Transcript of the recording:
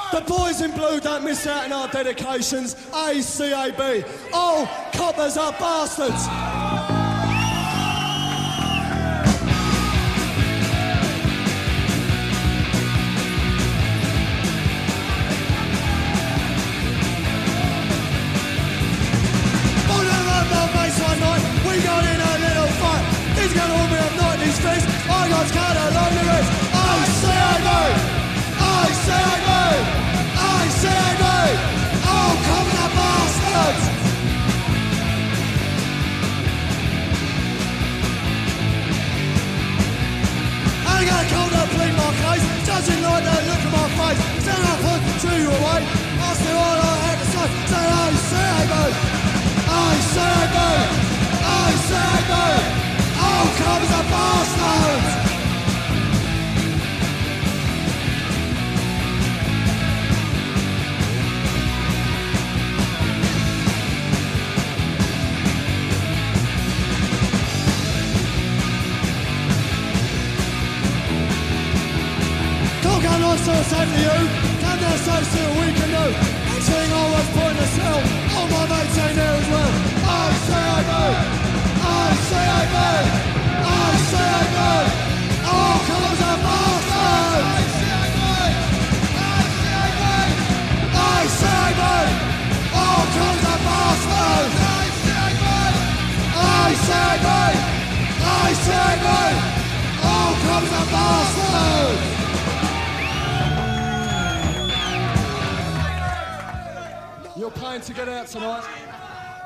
The boys in blue don't miss out on our dedications. ACAB. All coppers are bastards. We got in a little fight. He's gonna hold me up 90s face. I got cut along the wrist. ACAB. ACAB. ACAB. Oh, come the bastards. I got a cold to plead my case. Doesn't like the look of my face. Send I put to you away. Asked me all I had to say. Say ACAB. ACAB. ACAB. Oh, come the bastards. Can't go on so sad for you. Come down so still we can do. Anything I was pointless hell. All my mates ain't there as well. ACAB. ACAB. ACAB. Oh, come the bastards. ACAB. Oh, come the bastards. ACAB. ACAB. Oh, come the bastards. You're paying to get out tonight.